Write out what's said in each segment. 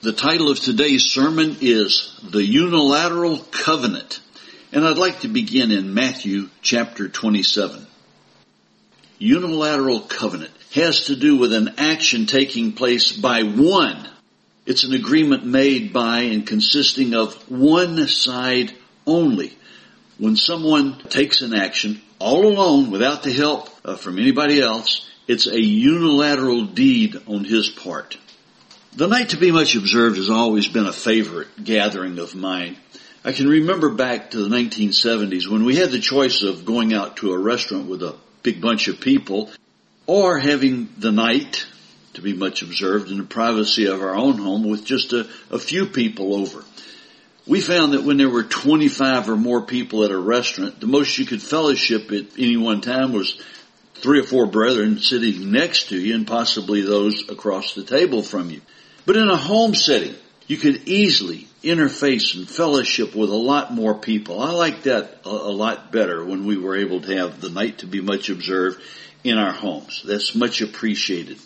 The title of today's sermon is The Unilateral Covenant, and I'd like to begin in Matthew chapter 27. Unilateral covenant has to do with an action taking place by one. It's an agreement made by and consisting of one side only. When someone takes an action all alone without the help from anybody else, it's a unilateral deed on his part. The night to be much observed has always been a favorite gathering of mine. I can remember back to the 1970s when we had the choice of going out to a restaurant with a big bunch of people or having the night to be much observed in the privacy of our own home with just a few people over. We found that when there were 25 or more people at a restaurant, the most you could fellowship at any one time was 3 or 4 brethren sitting next to you and possibly those across the table from you. But in a home setting, you could easily interface and fellowship with a lot more people. I like that a lot better when we were able to have the night to be much observed in our homes. That's much appreciated.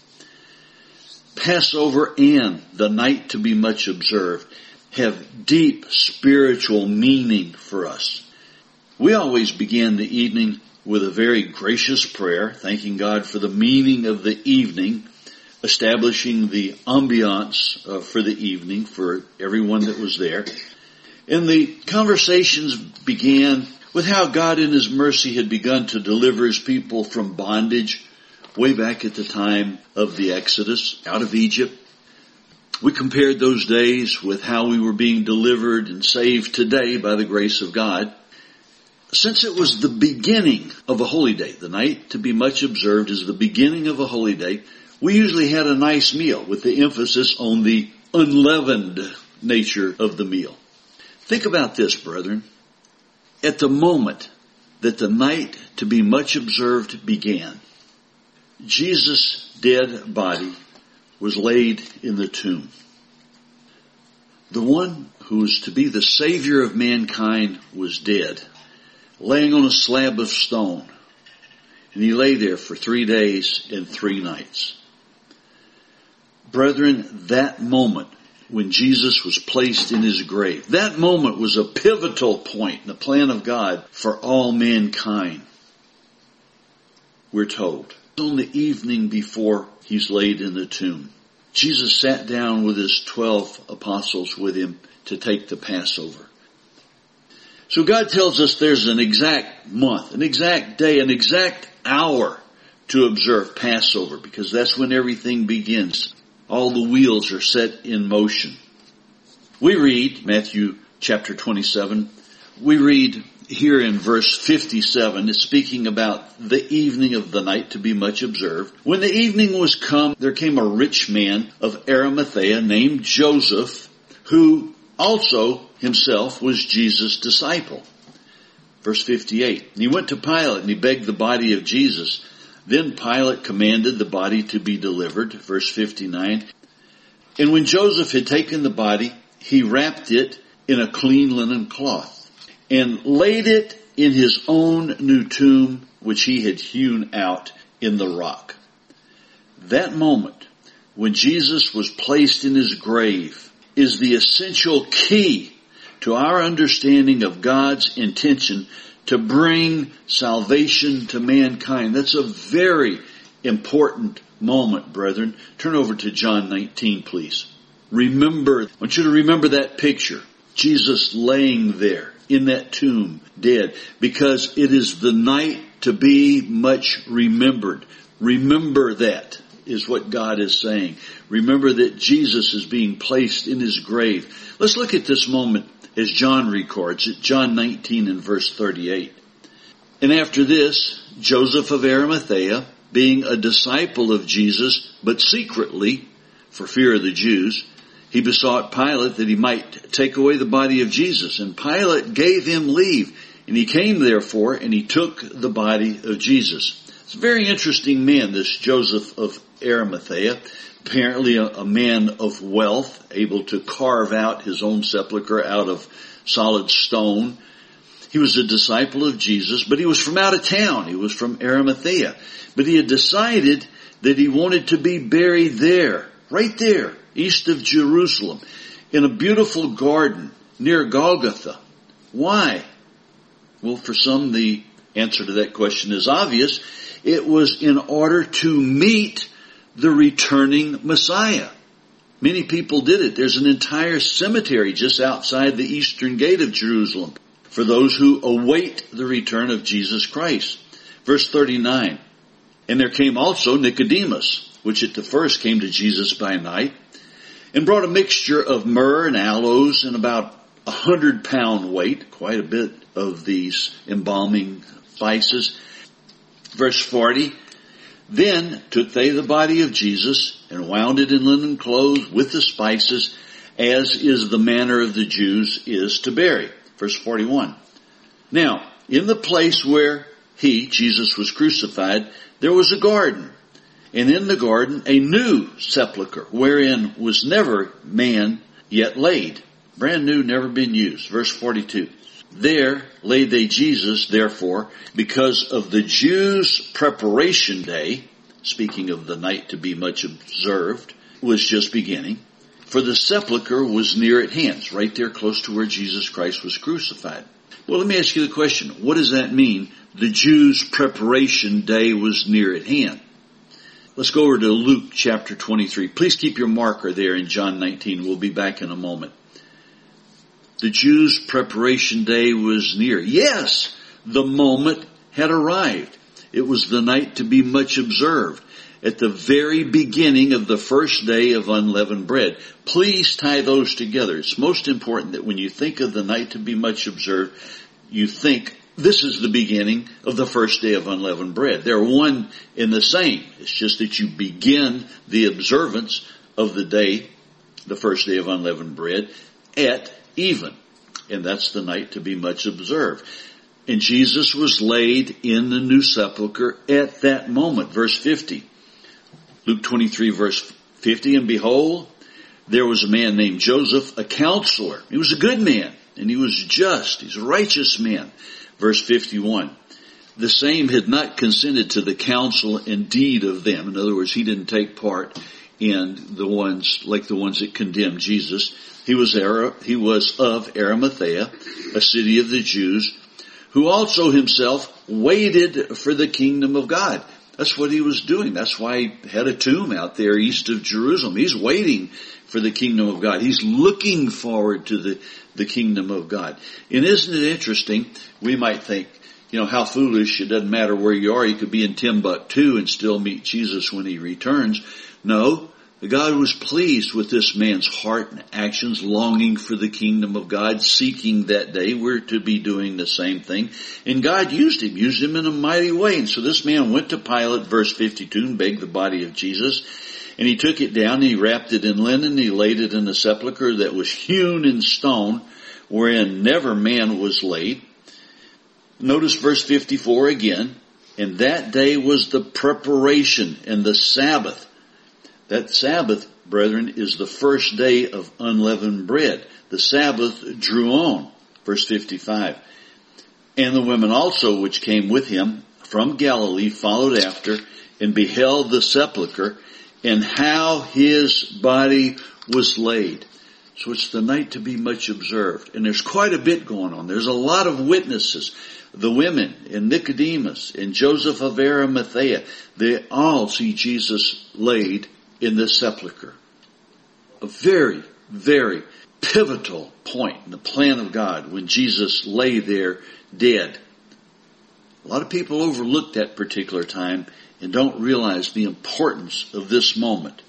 Passover and the night to be much observed have deep spiritual meaning for us. We always begin the evening with a very gracious prayer, thanking God for the meaning of the evening, establishing the ambiance for the evening for everyone that was there. And the conversations began with how God in His mercy had begun to deliver His people from bondage way back at the time of the Exodus out of Egypt. We compared those days with how we were being delivered and saved today by the grace of God. Since it was the beginning of a holy day, the night to be much observed is the beginning of a holy day, we usually had a nice meal with the emphasis on the unleavened nature of the meal. Think about this, brethren. At the moment that the night to be much observed began, Jesus' dead body was laid in the tomb. The one who was to be the Savior of mankind was dead, laying on a slab of stone. And He lay there for 3 days and 3 nights. Brethren, that moment when Jesus was placed in His grave, that moment was a pivotal point in the plan of God for all mankind. We're told. On the evening before He's laid in the tomb, Jesus sat down with His 12 apostles with Him to take the Passover. So God tells us there's an exact month, an exact day, an exact hour to observe Passover, because that's when everything begins. All the wheels are set in motion. We read, Matthew chapter 27, we read here in verse 57, it's speaking about the evening of the night to be much observed. When the evening was come, there came a rich man of Arimathea named Joseph, who also himself was Jesus' disciple. Verse 58, and he went to Pilate and he begged the body of Jesus. Then Pilate commanded the body to be delivered. Verse 59. And when Joseph had taken the body, he wrapped it in a clean linen cloth and laid it in his own new tomb, which he had hewn out in the rock. That moment, when Jesus was placed in His grave, is the essential key to our understanding of God's intention to bring salvation to mankind. That's a very important moment, brethren. Turn over to John 19, please. Remember, I want you to remember that picture. Jesus laying there in that tomb, dead, because it is the night to be much remembered. Remember that is what God is saying. Remember that Jesus is being placed in His grave. Let's look at this moment as John records it, John 19 and verse 38. And after this, Joseph of Arimathea, being a disciple of Jesus, but secretly, for fear of the Jews, he besought Pilate that he might take away the body of Jesus. And Pilate gave him leave. And he came therefore, and he took the body of Jesus. It's a very interesting man, this Joseph of Arimathea. Apparently a man of wealth, able to carve out his own sepulcher out of solid stone. He was a disciple of Jesus, but he was from out of town. He was from Arimathea. But he had decided that he wanted to be buried there, right there, east of Jerusalem, in a beautiful garden near Golgotha. Why? Well, for some, the answer to that question is obvious. It was in order to meet the returning Messiah. Many people did it. There's an entire cemetery just outside the eastern gate of Jerusalem for those who await the return of Jesus Christ. Verse 39, and there came also Nicodemus, which at the first came to Jesus by night, and brought a mixture of myrrh and aloes and about 100-pound weight, quite a bit of these embalming spices. Verse 40, then took they the body of Jesus and wound it in linen clothes with the spices, as is the manner of the Jews is to bury. Verse 41. Now, in the place where he, Jesus, was crucified, there was a garden, and in the garden a new sepulchre, wherein was never man yet laid. Brand new, never been used. Verse 42. There laid they Jesus, therefore, because of the Jews' preparation day, speaking of the night to be much observed, was just beginning. For the sepulchre was near at hand. It's right there close to where Jesus Christ was crucified. Well, let me ask you the question. What does that mean? The Jews' preparation day was near at hand. Let's go over to Luke chapter 23. Please keep your marker there in John 19. We'll be back in a moment. The Jews' preparation day was near. Yes, the moment had arrived. It was the night to be much observed, at the very beginning of the first day of unleavened bread. Please tie those together. It's most important that when you think of the night to be much observed, you think this is the beginning of the first day of unleavened bread. They're one and the same. It's just that you begin the observance of the day, the first day of unleavened bread, at even. And that's the night to be much observed. And Jesus was laid in the new sepulchre at that moment. Verse 50. Luke 23 verse 50. And behold, there was a man named Joseph, a counselor. He was a good man, and he was just. He's a righteous man. Verse 51. The same had not consented to the counsel and deed of them. In other words, he didn't take part in the ones like the ones that condemned Jesus. He was of Arimathea, a city of the Jews, who also himself waited for the kingdom of God. That's what he was doing. That's why he had a tomb out there east of Jerusalem. He's waiting for the kingdom of God. He's looking forward to the kingdom of God. And isn't it interesting? We might think, how foolish. It doesn't matter where you are. You could be in Timbuktu and still meet Jesus when he returns. No. God was pleased with this man's heart and actions, longing for the kingdom of God, seeking that day. We're to be doing the same thing. And God used him in a mighty way. And so this man went to Pilate, verse 52, and begged the body of Jesus. And he took it down, and he wrapped it in linen, and he laid it in a sepulchre that was hewn in stone, wherein never man was laid. Notice verse 54 again. And that day was the preparation and the Sabbath. That Sabbath, brethren, is the first day of unleavened bread. The Sabbath drew on. Verse 55. And the women also which came with him from Galilee followed after and beheld the sepulchre and how his body was laid. So it's the night to be much observed. And there's quite a bit going on. There's a lot of witnesses. The women and Nicodemus and Joseph of Arimathea, they all see Jesus laid in this sepulchre. A very, very pivotal point in the plan of God when Jesus lay there dead. A lot of people overlook that particular time and don't realize the importance of this moment.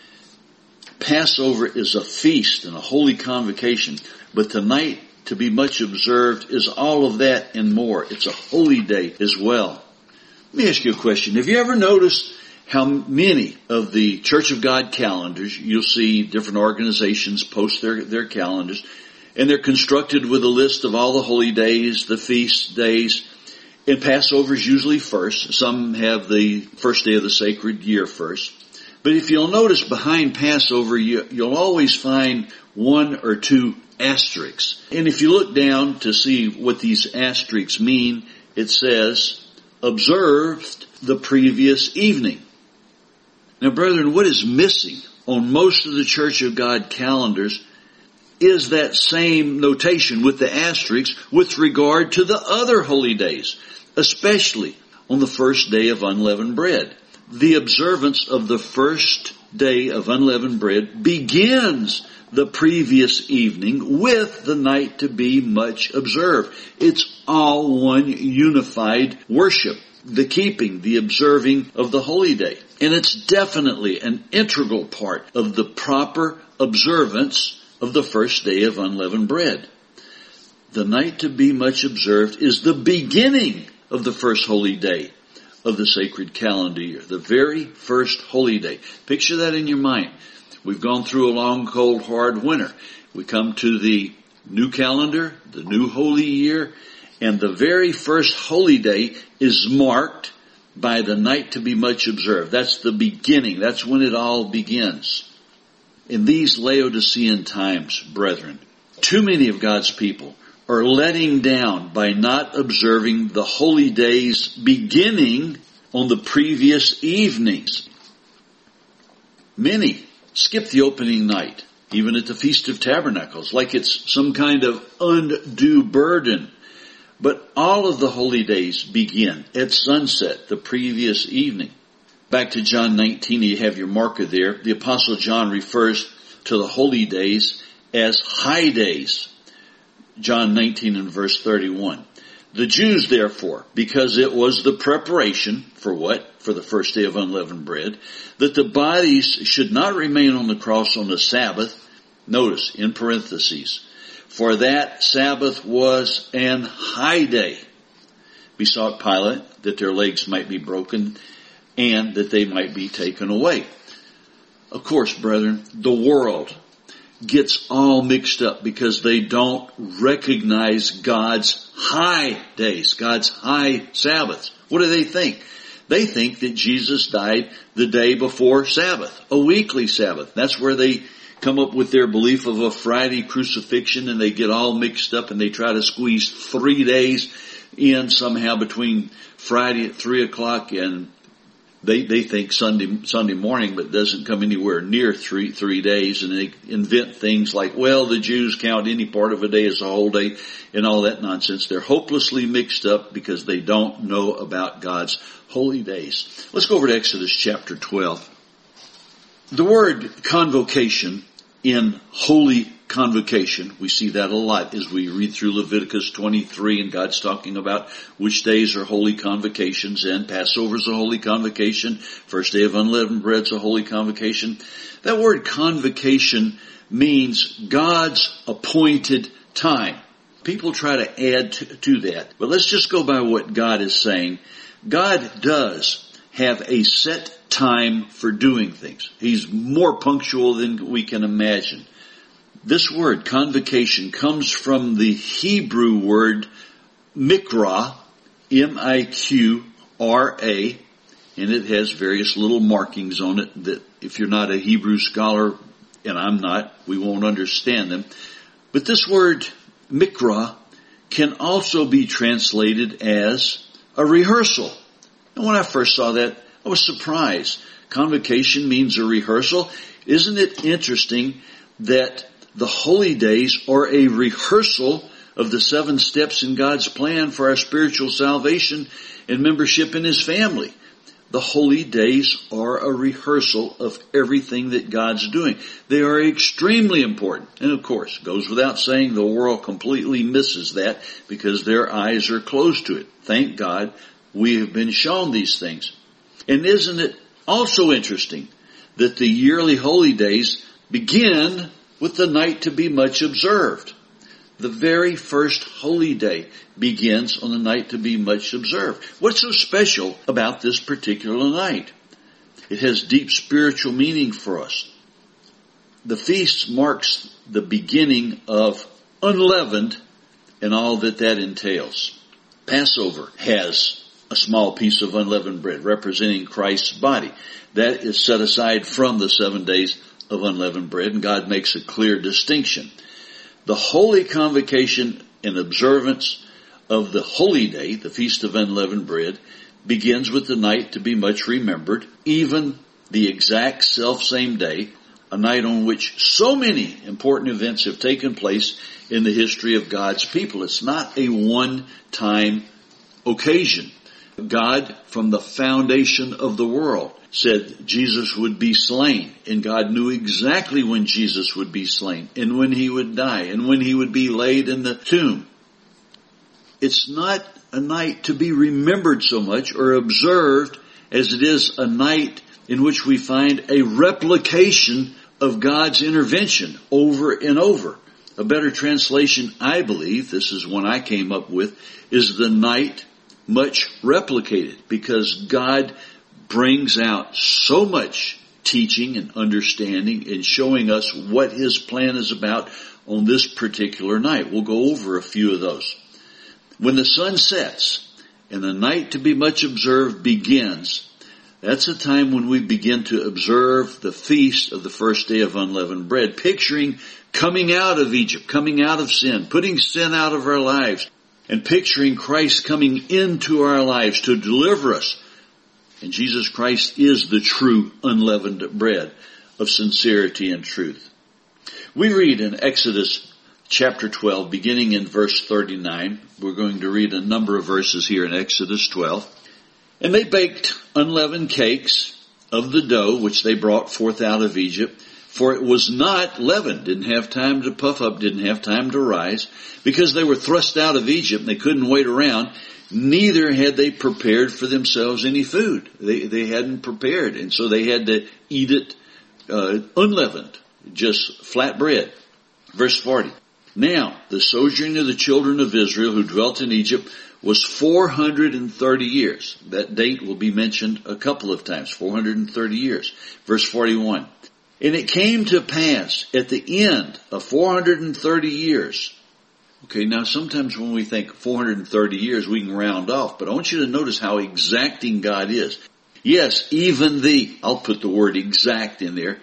Passover is a feast and a holy convocation, but tonight to be much observed is all of that and more. It's a holy day as well. Let me ask you a question. Have you ever noticed how many of the Church of God calendars, you'll see different organizations post their calendars, and they're constructed with a list of all the holy days, the feast days, and Passover is usually first. Some have the first day of the sacred year first. But if you'll notice behind Passover, you'll always find one or two asterisks. And if you look down to see what these asterisks mean, it says, observed the previous evening. Now, brethren, what is missing on most of the Church of God calendars is that same notation with the asterisk with regard to the other holy days, especially on the first day of unleavened bread. The observance of the first day of unleavened bread begins the previous evening with the night to be much observed. It's all one unified worship, the keeping, the observing of the holy day. And it's definitely an integral part of the proper observance of the first day of unleavened bread. The night to be much observed is the beginning of the first holy day of the sacred calendar year, the very first holy day. Picture that in your mind. We've gone through a long, cold, hard winter. We come to the new calendar, the new holy year, and the very first holy day is marked by the night to be much observed. That's the beginning. That's when it all begins. In these Laodicean times, brethren, too many of God's people are letting down by not observing the holy days beginning on the previous evenings. Many skip the opening night, even at the Feast of Tabernacles, like it's some kind of undue burden. But all of the holy days begin at sunset, the previous evening. Back to John 19, you have your marker there. The Apostle John refers to the holy days as high days. John 19 and verse 31. The Jews, therefore, because it was the preparation for what? For the first day of unleavened bread, that the bodies should not remain on the cross on the Sabbath. Notice, in parentheses, for that Sabbath was an high day. Besought Pilate that their legs might be broken and that they might be taken away. Of course, brethren, the world gets all mixed up because they don't recognize God's high days, God's high Sabbaths. What do they think? They think that Jesus died the day before Sabbath, a weekly Sabbath. That's where they come up with their belief of a Friday crucifixion, and they get all mixed up and they try to squeeze 3 days in somehow between Friday at 3 o'clock and they think Sunday morning, but it doesn't come anywhere near three days, and they invent things like, well, the Jews count any part of a day as a whole day and all that nonsense. They're hopelessly mixed up because they don't know about God's holy days. Let's go over to Exodus chapter 12. The word convocation in holy convocation, we see that a lot as we read through Leviticus 23, and God's talking about which days are holy convocations, and Passover's a holy convocation, first day of unleavened bread's a holy convocation. That word convocation means God's appointed time. People try to add to that, but let's just go by what God is saying. God does have a set time for doing things. He's more punctual than we can imagine. This word, convocation, comes from the Hebrew word mikra, M-I-Q-R-A, and it has various little markings on it that if you're not a Hebrew scholar, and I'm not, we won't understand them. But this word, mikra, can also be translated as a rehearsal. And when I first saw that, I was surprised. Convocation means a rehearsal. Isn't it interesting that the holy days are a rehearsal of the 7 steps in God's plan for our spiritual salvation and membership in His family? The holy days are a rehearsal of everything that God's doing. They are extremely important. And of course, goes without saying, the world completely misses that because their eyes are closed to it. Thank God we have been shown these things. And isn't it also interesting that the yearly holy days begin with the night to be much observed? The very first holy day begins on the night to be much observed. What's so special about this particular night? It has deep spiritual meaning for us. The feast marks the beginning of unleavened and all that entails. Passover has a small piece of unleavened bread representing Christ's body. That is set aside from the 7 days of unleavened bread, and God makes a clear distinction. The holy convocation and observance of the holy day, the Feast of Unleavened Bread, begins with the night to be much remembered, even the exact self-same day, a night on which so many important events have taken place in the history of God's people. It's not a one-time occasion. God, from the foundation of the world, said Jesus would be slain, and God knew exactly when Jesus would be slain, and when he would die, and when he would be laid in the tomb. It's not a night to be remembered so much or observed as it is a night in which we find a replication of God's intervention over and over. A better translation, I believe, this is one I came up with, is the night much replicated, because God brings out so much teaching and understanding and showing us what his plan is about on this particular night. We'll go over a few of those. When the sun sets and the night to be much observed begins, that's a time when we begin to observe the feast of the first day of unleavened bread, picturing coming out of Egypt, coming out of sin, putting sin out of our lives, and picturing Christ coming into our lives to deliver us. And Jesus Christ is the true unleavened bread of sincerity and truth. We read in Exodus chapter 12, beginning in verse 39. We're going to read a number of verses here in Exodus 12. And they baked unleavened cakes of the dough which they brought forth out of Egypt, for it was not leavened, didn't have time to puff up, didn't have time to rise, because they were thrust out of Egypt and they couldn't wait around. Neither had they prepared for themselves any food. They hadn't prepared, and so they had to eat it unleavened, just flat bread. Verse 40. Now, the sojourning of the children of Israel who dwelt in Egypt was 430 years. That date will be mentioned a couple of times, 430 years. Verse 41. And it came to pass at the end of 430 years. Okay, now sometimes when we think 430 years, we can round off, but I want you to notice how exacting God is. Yes, even I'll put the word exact in there,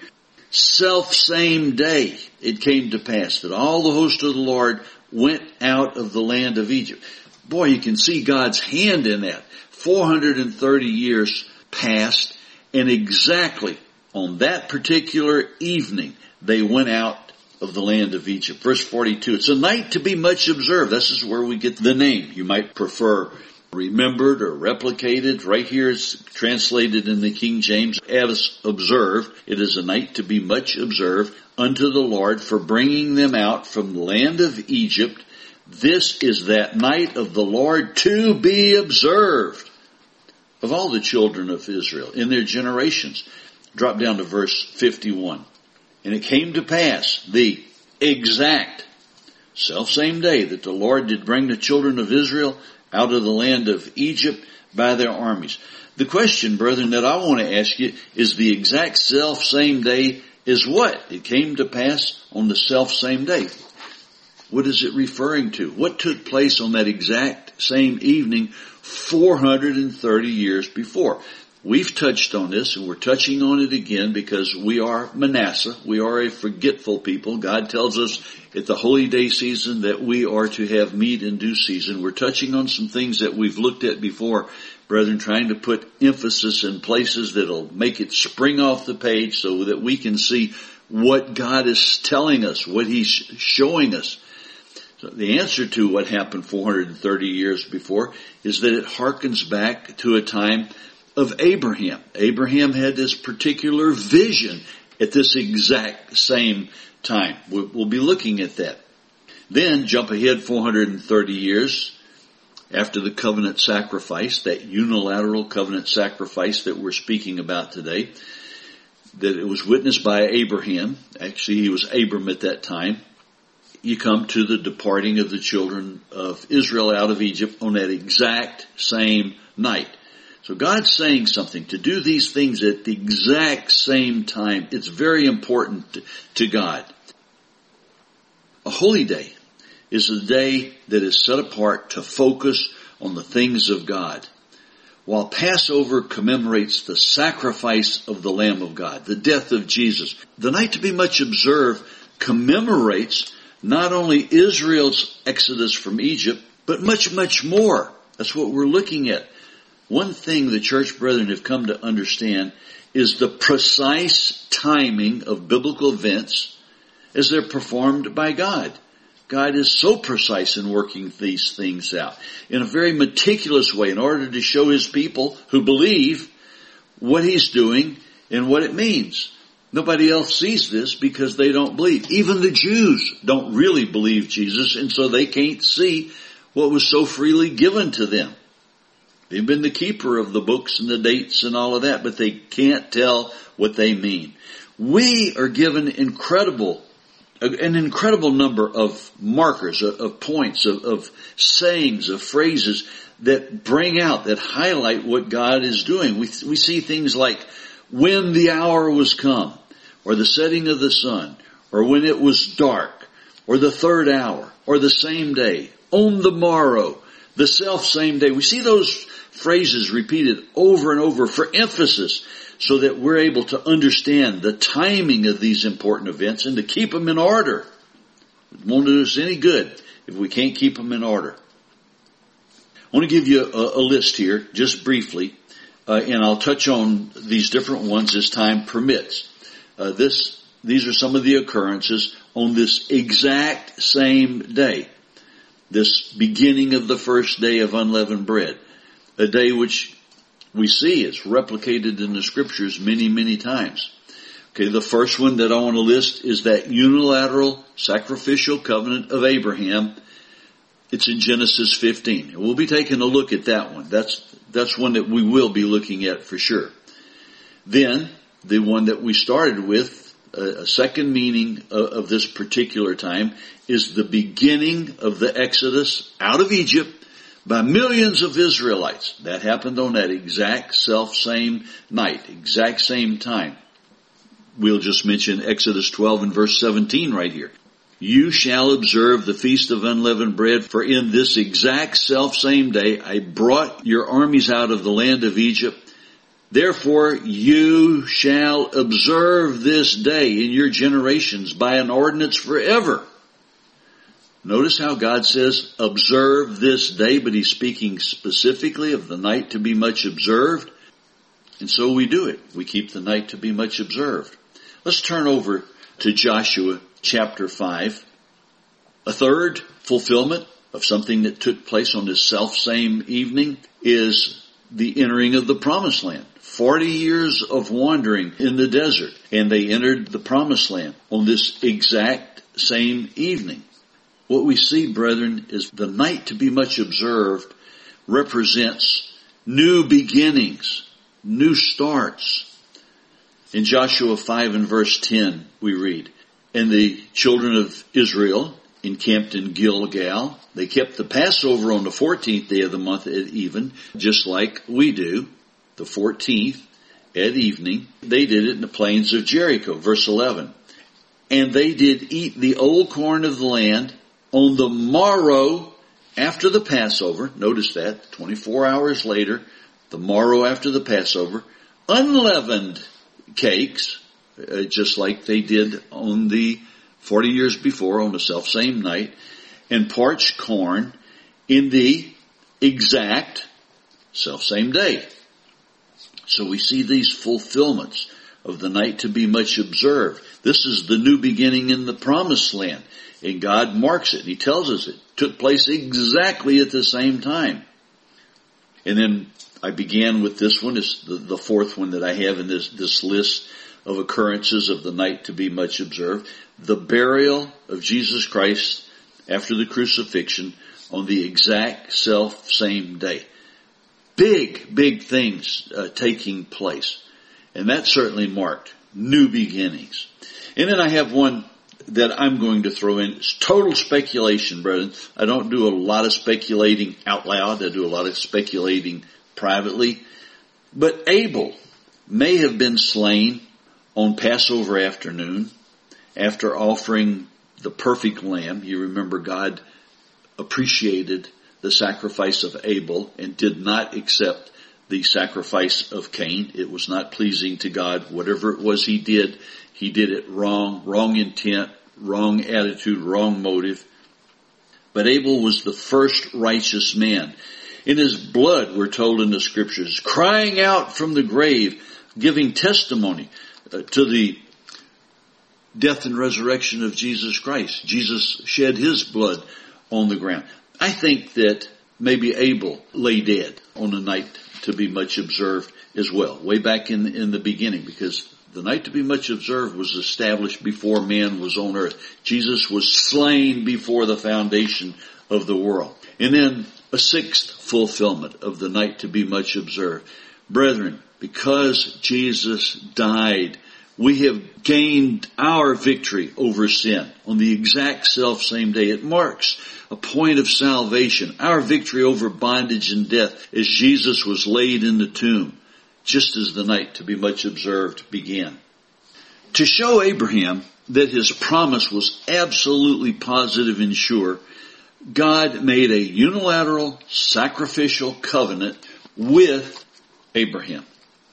self-same day it came to pass that all the host of the Lord went out of the land of Egypt. Boy, you can see God's hand in that. 430 years passed, and exactly on that particular evening, they went out of the land of Egypt. Verse 42, it's a night to be much observed. This is where we get the name. You might prefer remembered or replicated. Right here it's translated in the King James as observed. It is a night to be much observed unto the Lord for bringing them out from the land of Egypt. This is that night of the Lord to be observed of all the children of Israel in their generations. Drop down to verse 51. And it came to pass the exact selfsame day that the Lord did bring the children of Israel out of the land of Egypt by their armies. The question, brethren, that I want to ask you is the exact selfsame day is what? It came to pass on the selfsame day. What is it referring to? What took place on that exact same evening 430 years before? We've touched on this, and we're touching on it again because we are Manasseh. We are a forgetful people. God tells us at the holy day season that we are to have meat in due season. We're touching on some things that we've looked at before, brethren, trying to put emphasis in places that'll make it spring off the page so that we can see what God is telling us, what He's showing us. So the answer to what happened 430 years before is that it harkens back to a time of Abraham. Abraham had this particular vision at this exact same time. We'll be looking at that. Then jump ahead 430 years after the covenant sacrifice, that unilateral covenant sacrifice that we're speaking about today, that it was witnessed by Abraham. Actually, he was Abram at that time. You come to the departing of the children of Israel out of Egypt on that exact same night. So God's saying something. To do these things at the exact same time, it's very important to God. A holy day is a day that is set apart to focus on the things of God. While Passover commemorates the sacrifice of the Lamb of God, the death of Jesus, the night to be much observed commemorates not only Israel's exodus from Egypt, but much, much more. That's what we're looking at. One thing the church brethren have come to understand is the precise timing of biblical events as they're performed by God. God is so precise in working these things out in a very meticulous way in order to show His people who believe what He's doing and what it means. Nobody else sees this because they don't believe. Even the Jews don't really believe Jesus, and so they can't see what was so freely given to them. They've been the keeper of the books and the dates and all of that, but they can't tell what they mean. We are given an incredible number of markers, of points, of sayings, of phrases that bring out, that highlight what God is doing. We see things like when the hour was come, or the setting of the sun, or when it was dark, or the third hour, or the same day, on the morrow, the self same day. We see those phrases repeated over and over for emphasis so that we're able to understand the timing of these important events and to keep them in order. It won't do us any good if we can't keep them in order. I want to give you a list here, just briefly, and I'll touch on these different ones as time permits. These are some of the occurrences on this exact same day, this beginning of the first day of unleavened bread, a day which we see is replicated in the Scriptures many, many times. Okay, the first one that I want to list is that unilateral sacrificial covenant of Abraham. It's in Genesis 15. And we'll be taking a look at that one. That's one that we will be looking at for sure. Then, the one that we started with, a second meaning of this particular time, is the beginning of the Exodus out of Egypt by millions of Israelites. That happened on that exact self-same night, exact same time. We'll just mention Exodus 12 and verse 17 right here. You shall observe the feast of unleavened bread, for in this exact self-same day I brought your armies out of the land of Egypt. Therefore you shall observe this day in your generations by an ordinance forever. Notice how God says, observe this day, but He's speaking specifically of the night to be much observed. And so we do it. We keep the night to be much observed. Let's turn over to Joshua chapter 5. A third fulfillment of something that took place on this self-same evening is the entering of the promised land. 40 years of wandering in the desert, and they entered the promised land on this exact same evening. What we see, brethren, is the night to be much observed represents new beginnings, new starts. In Joshua 5 and verse 10, we read, and the children of Israel encamped in Gilgal. They kept the Passover on the 14th day of the month at even, just like we do, the 14th at evening. They did it in the plains of Jericho. Verse 11, and they did eat the old corn of the land on the morrow after the Passover. Notice that, 24 hours later, the morrow after the Passover, unleavened cakes, just like they did on the 40 years before on the self-same night, and parched corn in the exact self-same day. So we see these fulfillments of the night to be much observed. This is the new beginning in the promised land. And God marks it. He tells us it took place exactly at the same time. And then I began with this one. It's the fourth one that I have in this list of occurrences of the night to be much observed. The burial of Jesus Christ after the crucifixion on the exact self-same day. Big things taking place. And that certainly marked new beginnings. And then I have one that I'm going to throw in. It's total speculation, brethren. I don't do a lot of speculating out loud. I do a lot of speculating privately. But Abel may have been slain on Passover afternoon after offering the perfect lamb. You remember God appreciated the sacrifice of Abel and did not accept the sacrifice of Cain. It was not pleasing to God. Whatever it was he did it wrong intent, wrong attitude, wrong motive. But Abel was the first righteous man. In his blood, we're told in the Scriptures, crying out from the grave, giving testimony to the death and resurrection of Jesus Christ. Jesus shed his blood on the ground. I think that maybe Abel lay dead on a night to be much observed as well, way back in the beginning, because the night to be much observed was established before man was on earth. Jesus was slain before the foundation of the world. And then a sixth fulfillment of the night to be much observed. Brethren, because Jesus died, we have gained our victory over sin on the exact self-same day. It marks a point of salvation, our victory over bondage and death, as Jesus was laid in the tomb, just as the night to be much observed began. To show Abraham that his promise was absolutely positive and sure, God made a unilateral sacrificial covenant with Abraham.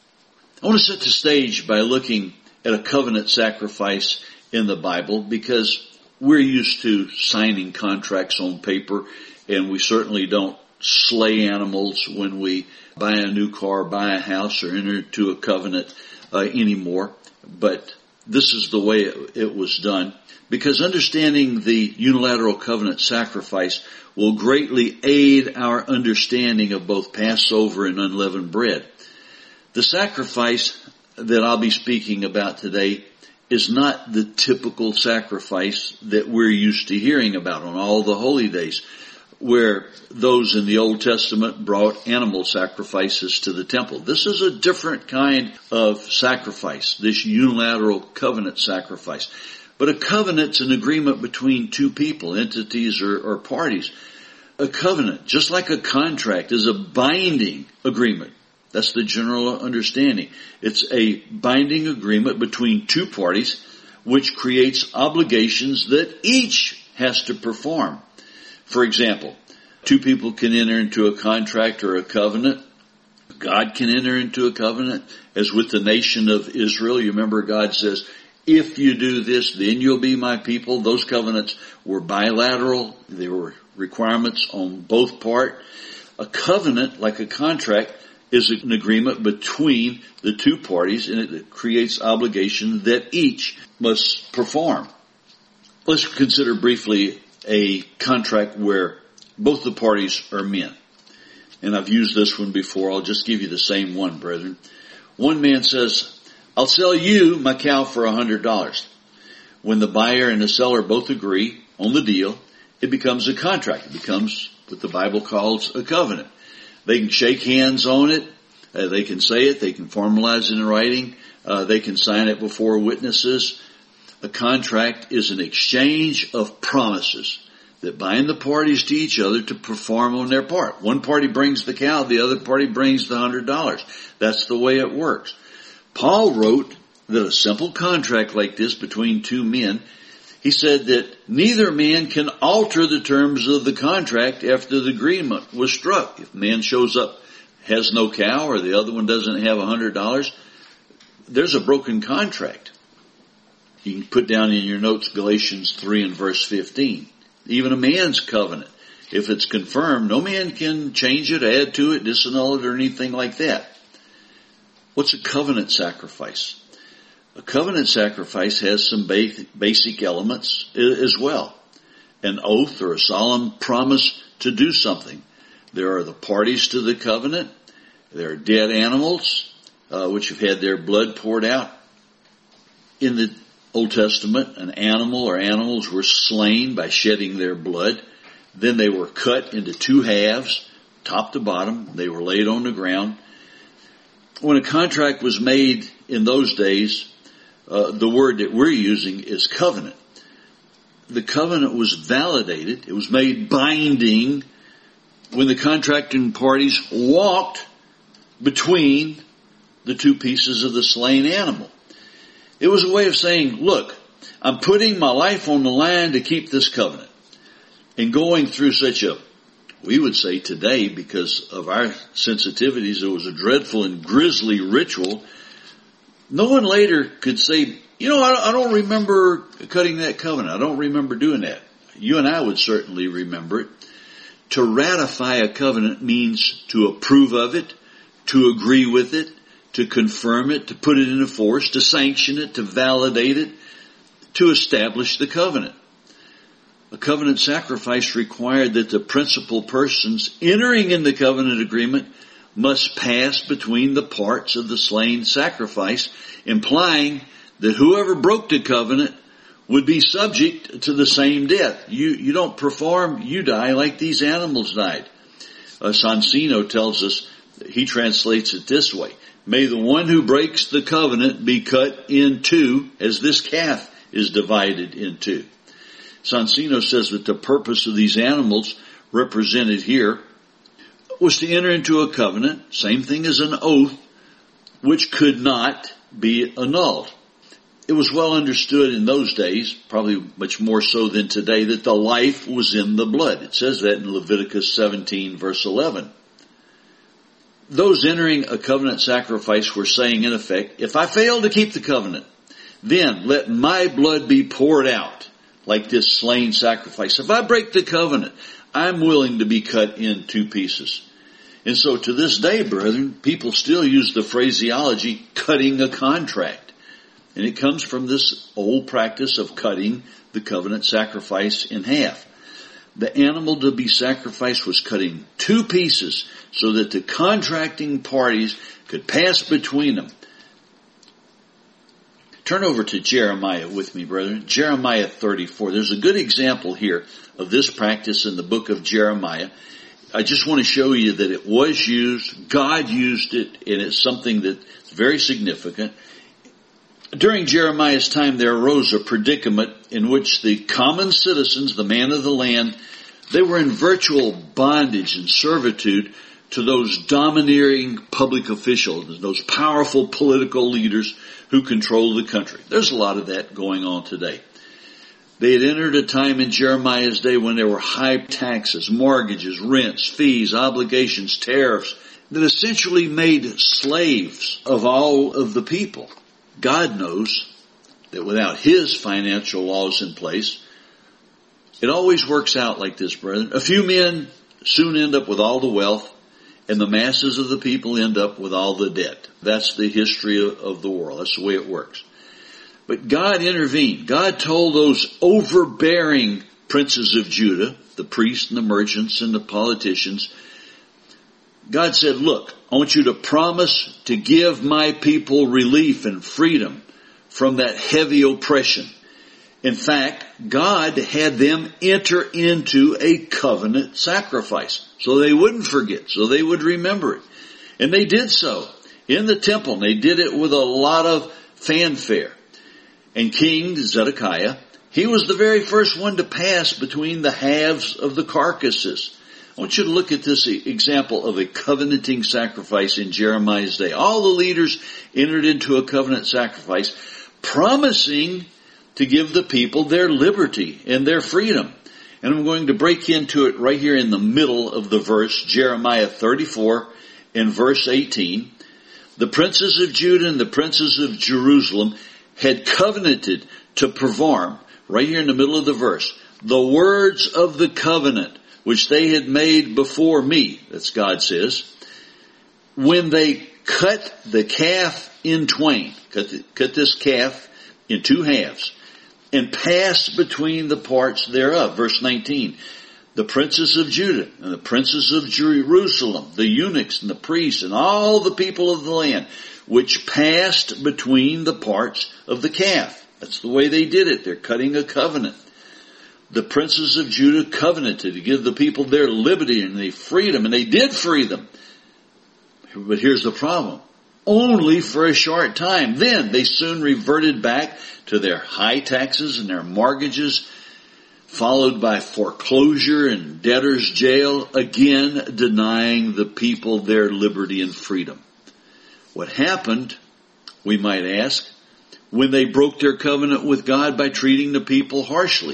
I want to set the stage by looking at a covenant sacrifice in the Bible, because we're used to signing contracts on paper, and we certainly don't slay animals when we buy a new car, buy a house, or enter into a covenant anymore. But this is the way it was done, because understanding the unilateral covenant sacrifice will greatly aid our understanding of both Passover and unleavened bread. The sacrifice that I'll be speaking about today is not the typical sacrifice that we're used to hearing about on all the holy days, where those in the Old Testament brought animal sacrifices to the temple. This is a different kind of sacrifice, this unilateral covenant sacrifice. But a covenant's an agreement between two people, entities, or parties. A covenant, just like a contract, is a binding agreement. That's the general understanding. It's a binding agreement between two parties, which creates obligations that each has to perform. For example, two people can enter into a contract or a covenant. God can enter into a covenant, as with the nation of Israel. You remember God says, if you do this, then you'll be my people. Those covenants were bilateral. They were requirements on both parts. A covenant, like a contract, is an agreement between the two parties, and it creates obligation that each must perform. Let's consider briefly a contract where both the parties are men. And I've used this one before. I'll just give you the same one, brethren. One man says, I'll sell you my cow for $100. When the buyer and the seller both agree on the deal, it becomes a contract. It becomes what the Bible calls a covenant. They can shake hands on it. They can say it. They can formalize it in writing. They can sign it before witnesses. A contract is an exchange of promises that bind the parties to each other to perform on their part. One party brings the cow, the other party brings the $100. That's the way it works. Paul wrote that a simple contract like this between two men, he said that neither man can alter the terms of the contract after the agreement was struck. If a man shows up, has no cow, or the other one doesn't have $100, there's a broken contract. You can put down in your notes Galatians 3 and verse 15. Even a man's covenant, if it's confirmed, no man can change it, add to it, disannul it, or anything like that. What's a covenant sacrifice? A covenant sacrifice has some basic elements as well. An oath or a solemn promise to do something. There are the parties to the covenant. There are dead animals, which have had their blood poured out. In the Old Testament, an animal or animals were slain by shedding their blood. Then they were cut into two halves, top to bottom. They were laid on the ground. When a contract was made in those days, the word that we're using is covenant. The covenant was validated. It was made binding when the contracting parties walked between the two pieces of the slain animal. It was a way of saying, look, I'm putting my life on the line to keep this covenant. And going through such a, we would say today, because of our sensitivities, it was a dreadful and grisly ritual. No one later could say, I don't remember cutting that covenant. I don't remember doing that. You and I would certainly remember it. To ratify a covenant means to approve of it, to agree with it, to confirm it, to put it into force, to sanction it, to validate it, to establish the covenant. A covenant sacrifice required that the principal persons entering in the covenant agreement must pass between the parts of the slain sacrifice, implying that whoever broke the covenant would be subject to the same death. You don't perform, you die like these animals died. Sonsino tells us, he translates it this way: may the one who breaks the covenant be cut in two as this calf is divided in two. Sonsino says that the purpose of these animals represented here was to enter into a covenant, same thing as an oath, which could not be annulled. It was well understood in those days, probably much more so than today, that the life was in the blood. It says that in Leviticus 17 verse 11. Those entering a covenant sacrifice were saying, in effect, if I fail to keep the covenant, then let my blood be poured out like this slain sacrifice. If I break the covenant, I'm willing to be cut in two pieces. And so to this day, brethren, people still use the phraseology cutting a contract. And it comes from this old practice of cutting the covenant sacrifice in half. The animal to be sacrificed was cut in two pieces so that the contracting parties could pass between them. Turn over to Jeremiah with me, brethren. Jeremiah 34. There's a good example here of this practice in the book of Jeremiah. I just want to show you that it was used, God used it, and it's something that's very significant. During Jeremiah's time, there arose a predicament in which the common citizens, the man of the land, they were in virtual bondage and servitude to those domineering public officials, those powerful political leaders who control the country. There's a lot of that going on today. They had entered a time in Jeremiah's day when there were high taxes, mortgages, rents, fees, obligations, tariffs that essentially made slaves of all of the people. God knows that without His financial laws in place, it always works out like this, brethren. A few men soon end up with all the wealth, and the masses of the people end up with all the debt. That's the history of the world. That's the way it works. But God intervened. God told those overbearing princes of Judah, the priests and the merchants and the politicians, God said, look, I want you to promise to give my people relief and freedom from that heavy oppression. In fact, God had them enter into a covenant sacrifice so they wouldn't forget, so they would remember it. And they did so in the temple. They did it with a lot of fanfare. And King Zedekiah, he was the very first one to pass between the halves of the carcasses. I want you to look at this example of a covenanting sacrifice in Jeremiah's day. All the leaders entered into a covenant sacrifice, promising to give the people their liberty and their freedom. And I'm going to break into it right here in the middle of the verse, Jeremiah 34 and verse 18. The princes of Judah and the princes of Jerusalem had covenanted to perform, right here in the middle of the verse, the words of the covenant which they had made before me, that's God says, when they cut the calf in twain, cut this calf in two halves, and passed between the parts thereof. Verse 19, the princes of Judah and the princes of Jerusalem, the eunuchs and the priests and all the people of the land, which passed between the parts of the calf. That's the way they did it. They're cutting a covenant. The princes of Judah covenanted to give the people their liberty and their freedom, and they did free them. But here's the problem. Only for a short time. Then they soon reverted back to their high taxes and their mortgages, followed by foreclosure and debtor's jail, again denying the people their liberty and freedom. What happened, we might ask, when they broke their covenant with God by treating the people harshly?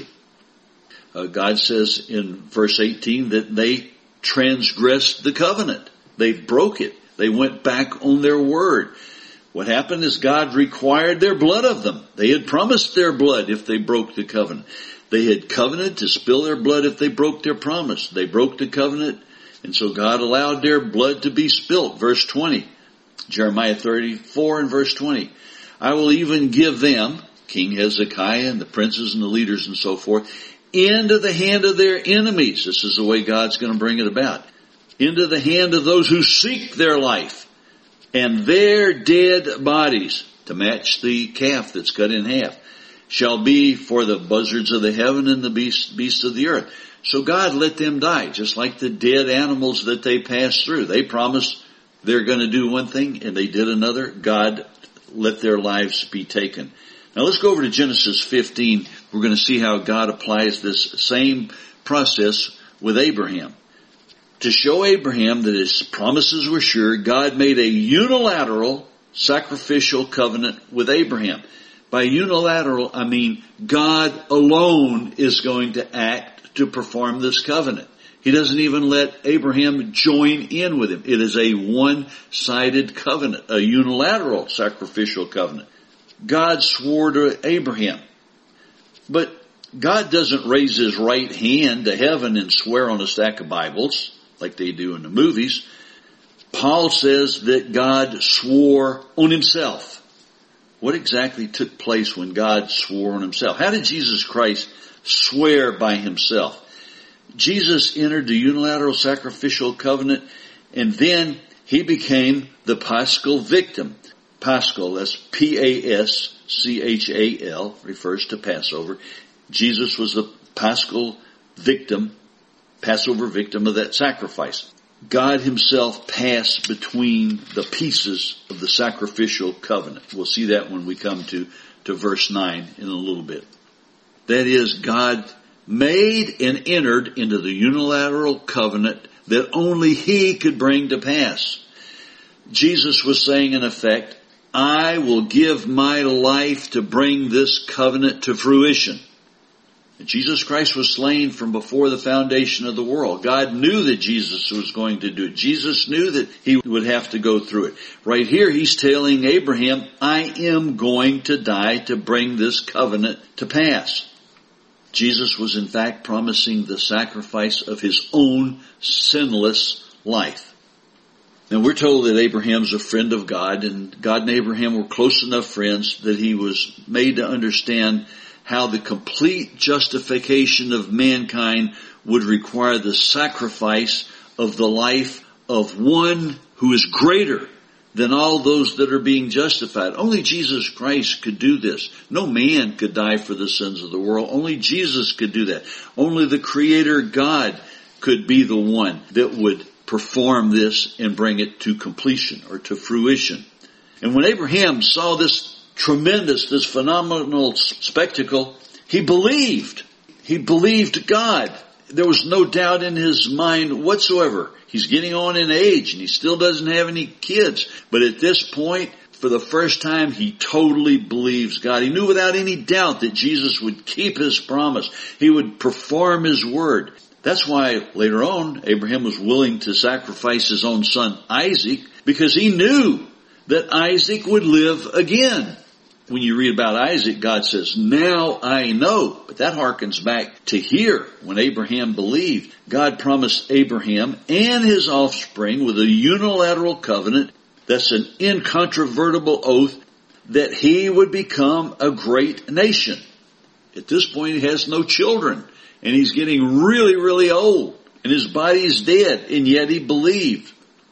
God says in verse 18 that they transgressed the covenant. They broke it. They went back on their word. What happened is God required their blood of them. They had promised their blood if they broke the covenant. They had covenanted to spill their blood if they broke their promise. They broke the covenant, and so God allowed their blood to be spilt. Verse 20, Jeremiah 34 and verse 20. I will even give them, King Hezekiah and the princes and the leaders and so forth, into the hand of their enemies. This is the way God's going to bring it about. Into the hand of those who seek their life, and their dead bodies, to match the calf that's cut in half, shall be for the buzzards of the heaven and the beasts of the earth. So God let them die, just like the dead animals that they passed through. They promised they're going to do one thing, and they did another. God let their lives be taken. Now let's go over to Genesis 15. We're going to see how God applies this same process with Abraham. To show Abraham that his promises were sure, God made a unilateral sacrificial covenant with Abraham. By unilateral, I mean God alone is going to act to perform this covenant. He doesn't even let Abraham join in with him. It is a one-sided covenant, a unilateral sacrificial covenant. God swore to Abraham. But God doesn't raise his right hand to heaven and swear on a stack of Bibles like they do in the movies. Paul says that God swore on himself. What exactly took place when God swore on himself? How did Jesus Christ swear by himself? Jesus entered the unilateral sacrificial covenant, and then he became the paschal victim. Paschal, that's P-A-S-C-H-A-L, refers to Passover. Jesus was the paschal victim, Passover victim of that sacrifice. God himself passed between the pieces of the sacrificial covenant. We'll see that when we come to verse 9 in a little bit. That is, God made and entered into the unilateral covenant that only he could bring to pass. Jesus was saying, in effect, I will give my life to bring this covenant to fruition. Jesus Christ was slain from before the foundation of the world. God knew that Jesus was going to do it. Jesus knew that he would have to go through it. Right here, he's telling Abraham, I am going to die to bring this covenant to pass. Jesus was in fact promising the sacrifice of his own sinless life. Now we're told that Abraham's a friend of God, and God and Abraham were close enough friends that he was made to understand how the complete justification of mankind would require the sacrifice of the life of one who is greater than all those that are being justified. Only Jesus Christ could do this. No man could die for the sins of the world. Only Jesus could do that. Only the Creator God could be the one that would perform this and bring it to completion or to fruition. And when Abraham saw this this phenomenal spectacle, he believed. He believed God. There was no doubt in his mind whatsoever. He's getting on in age and he still doesn't have any kids. But at this point, for the first time, he totally believes God. He knew without any doubt that Jesus would keep his promise. He would perform his word. That's why later on, Abraham was willing to sacrifice his own son Isaac, because he knew that Isaac would live again. When you read about Isaac, God says, now I know. But that harkens back to here, when Abraham believed. God promised Abraham and his offspring with a unilateral covenant, that's an incontrovertible oath, that he would become a great nation. At this point, he has no children, and he's getting really, really old, and his body is dead, and yet he believed.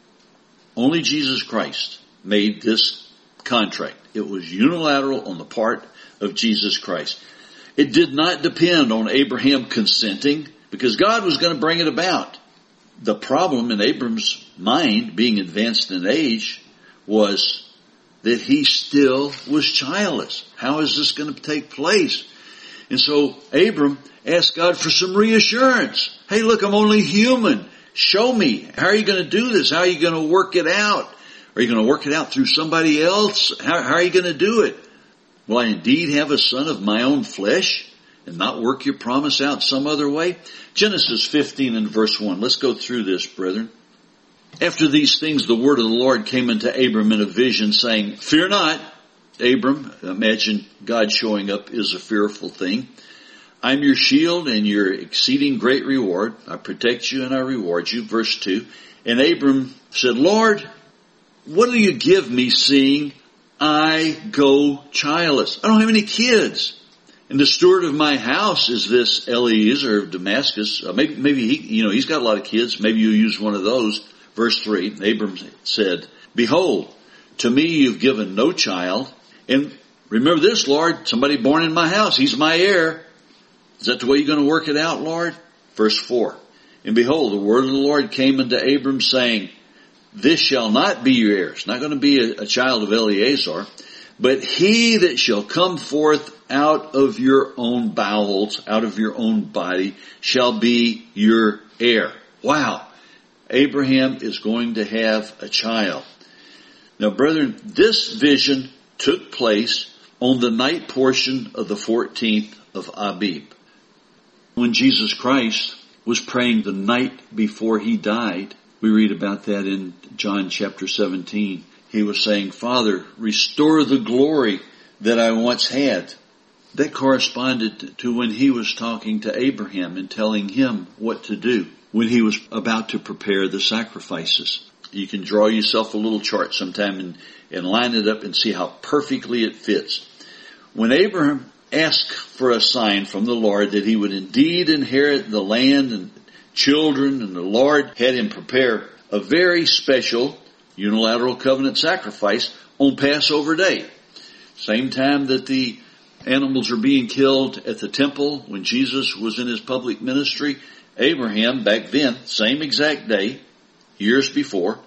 Only Jesus Christ made this contract. It was unilateral on the part of Jesus Christ. It did not depend on Abraham consenting, because God was going to bring it about. The problem in Abram's mind, being advanced in age, was that he still was childless. How is this going to take place? And so Abram asked God for some reassurance. Hey, look, I'm only human. Show me. How are you going to do this? How are you going to work it out? Are you going to work it out through somebody else? How are you going to do it? Will I indeed have a son of my own flesh and not work your promise out some other way? Genesis 15 and verse 1. Let's go through this, brethren. After these things, the word of the Lord came unto Abram in a vision, saying, Fear not, Abram. Imagine God showing up is a fearful thing. I'm your shield and your exceeding great reward. I protect you and I reward you. Verse 2. And Abram said, Lord, what do you give me seeing I go childless? I don't have any kids. And the steward of my house is this Eliezer of Damascus. Maybe he's got a lot of kids. Maybe you use one of those. Verse 3, Abram said, behold, to me you've given no child. And remember this, Lord, somebody born in my house. He's my heir. Is that the way you're going to work it out, Lord? Verse 4, and behold, the word of the Lord came unto Abram, saying, this shall not be your heir. It's not going to be a child of Eliezer, but he that shall come forth out of your own bowels, out of your own body, shall be your heir. Wow. Abraham is going to have a child. Now, brethren, this vision took place on the night portion of the 14th of Abib. When Jesus Christ was praying the night before he died, we read about that in John chapter 17. He was saying, Father, restore the glory that I once had. That corresponded to when he was talking to Abraham and telling him what to do when he was about to prepare the sacrifices. You can draw yourself a little chart sometime and line it up and see how perfectly it fits. When Abraham asked for a sign from the Lord that he would indeed inherit the land and children, and the Lord had him prepare a very special unilateral covenant sacrifice on Passover Day. Same time that the animals are being killed at the temple when Jesus was in his public ministry, Abraham back then, same exact day, years before,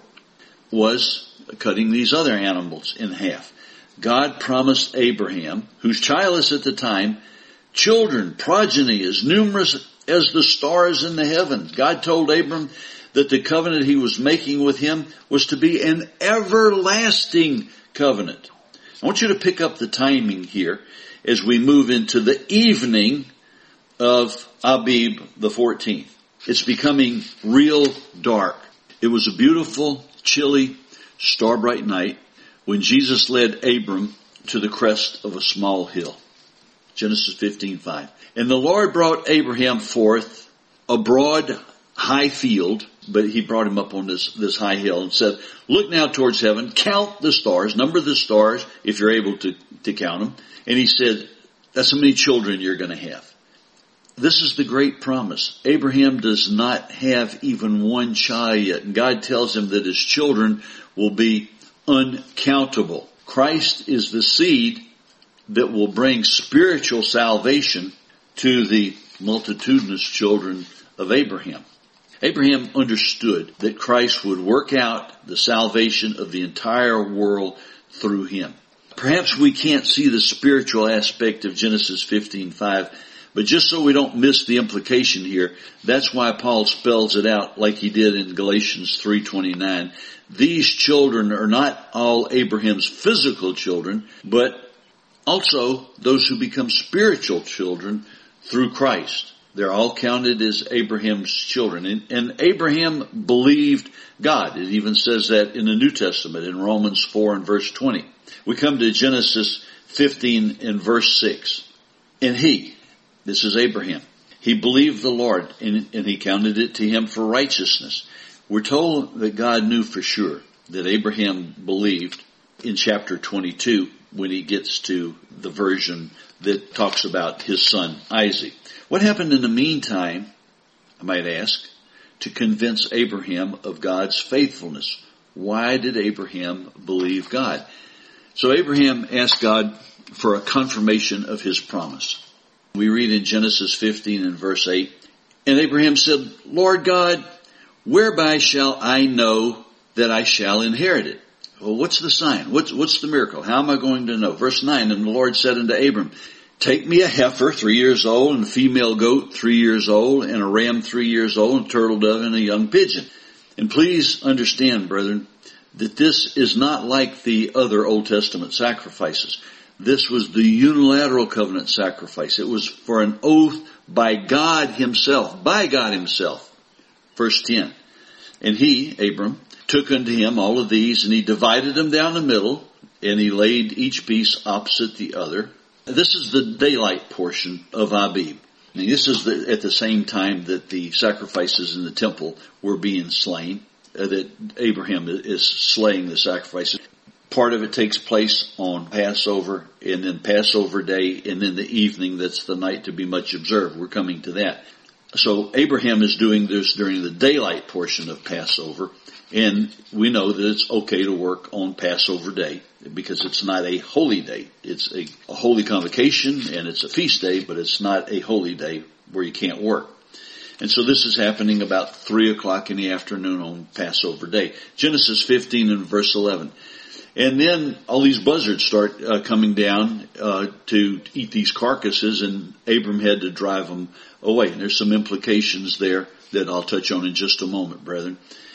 was cutting these other animals in half. God promised Abraham, who's childless at the time, children, progeny as numerous as the stars in the heavens. God told Abram that the covenant he was making with him was to be an everlasting covenant. I want you to pick up the timing here as we move into the evening of Abib the 14th. It's becoming real dark. It was a beautiful, chilly, star-bright night when Jesus led Abram to the crest of a small hill. Genesis 15:5. And the Lord brought Abraham forth a broad, high field, but he brought him up on this high hill and said, look now towards heaven, count the stars, number the stars if you're able to count them. And he said, that's how many children you're going to have. This is the great promise. Abraham does not have even one child yet. And God tells him that his children will be uncountable. Christ is the seed that will bring spiritual salvation to the multitudinous children of Abraham. Abraham understood that Christ would work out the salvation of the entire world through him. Perhaps we can't see the spiritual aspect of Genesis 15:5, but just so we don't miss the implication here, that's why Paul spells it out like he did in Galatians 3:29. These children are not all Abraham's physical children, but also those who become spiritual children through Christ. They're all counted as Abraham's children. And Abraham believed God. It even says that in the New Testament in Romans 4 and verse 20. We come to Genesis 15 and verse 6. And this is Abraham, he believed the Lord and he counted it to him for righteousness. We're told that God knew for sure that Abraham believed in chapter 22 when he gets to the version that talks about his son Isaac. What happened in the meantime, I might ask, to convince Abraham of God's faithfulness? Why did Abraham believe God? So Abraham asked God for a confirmation of his promise. We read in Genesis 15 and verse 8, and Abraham said, Lord God, whereby shall I know that I shall inherit it? Well, what's the sign? What's the miracle? How am I going to know? Verse 9, and the Lord said unto Abram, take me a heifer 3 years old, and a female goat 3 years old, and a ram 3 years old, and a turtle dove, and a young pigeon. And please understand, brethren, that this is not like the other Old Testament sacrifices. This was the unilateral covenant sacrifice. It was for an oath by God himself. By God himself. Verse 10. And he, Abram, took unto him all of these, and he divided them down the middle, and he laid each piece opposite the other. This is the daylight portion of Abib. And this is at the same time that the sacrifices in the temple were being slain. that Abraham is slaying the sacrifice. Part of it takes place on Passover, and then Passover day, and then the evening, that's the night to be much observed. We're coming to that. So Abraham is doing this during the daylight portion of Passover, and we know that it's okay to work on Passover day because it's not a holy day. It's a holy convocation, and it's a feast day, but it's not a holy day where you can't work. And so this is happening about 3 o'clock in the afternoon on Passover day. Genesis 15 and verse 11. And then all these buzzards start coming down to eat these carcasses, and Abram had to drive them away. And there's some implications there that I'll touch on in just a moment, brethren.